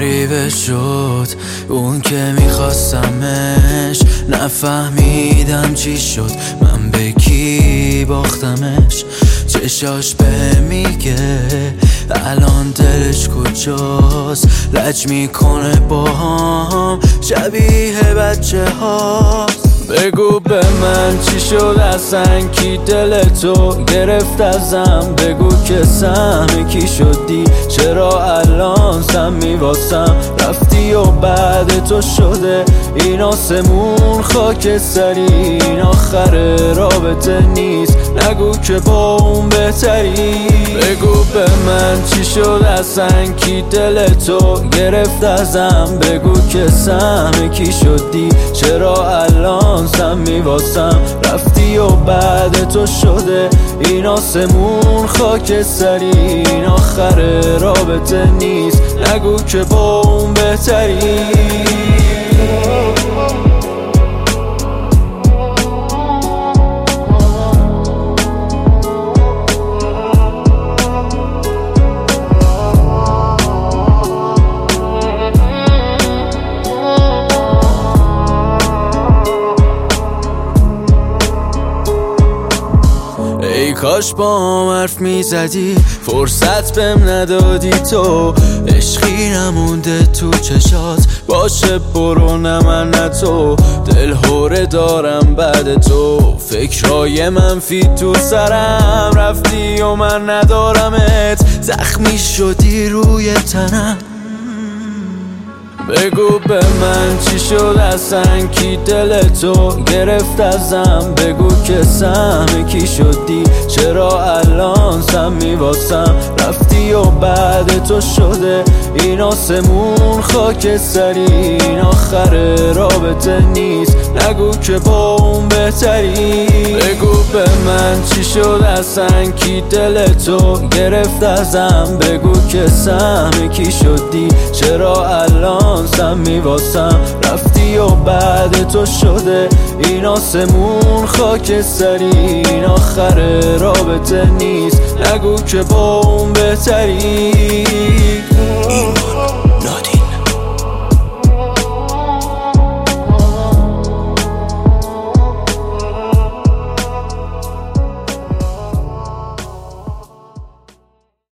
غریبه شد اون که میخواستمش، نفهمیدم چی شد، من به کی باختمش. چشاش به میگه الان دلش کجاست، لج میکنه با هم شبیه بچه هاست. بگو به من چی شد اصلا، کی دل تو گرفت ازم؟ بگو که سهم کی شدی، چرا الان سم میواسم؟ رفتی و بعد تو شده این آسمون خاک سری، این آخر رابطه نیست، نگو که با اون بهتری. بگو به من چی شد اصلا، کی دل تو گرفت ازم؟ بگو که سهم کی شدی، چرا الان سم میواسم؟ رفتی و بعد تو شده این آسمون خاک سری، این آخر رابطه نیست، نگو که با اون بهتری. ای کاش با هم حرف میزدی، فرصت بهم ندادی تو، عشقی نمونده تو چشات، باشه برو نه من نه تو، دل هوره دارم بعد تو، فکرای منفی تو سرم، رفتی و من ندارمت، زخمی شدی روی تنم. بگو به من چی شد اصلا، کی دل تو گرفت ازم؟ بگو که سهم کی شدی، چرا الان سم میواسم؟ رفتی و بعد تو شده این آسمون خاک سری، این آخر رابطه نیست، نگو که با اون بهتری. بگو به من چی شد اصلا، کی دل تو گرفت ازم؟ بگو که سهم کی شدی، چرا الان سم میواسم؟ رفتی و بعد تو شده این آسمون خاک سری، این آخر رابطه نیست، نگو که با اون بهتری.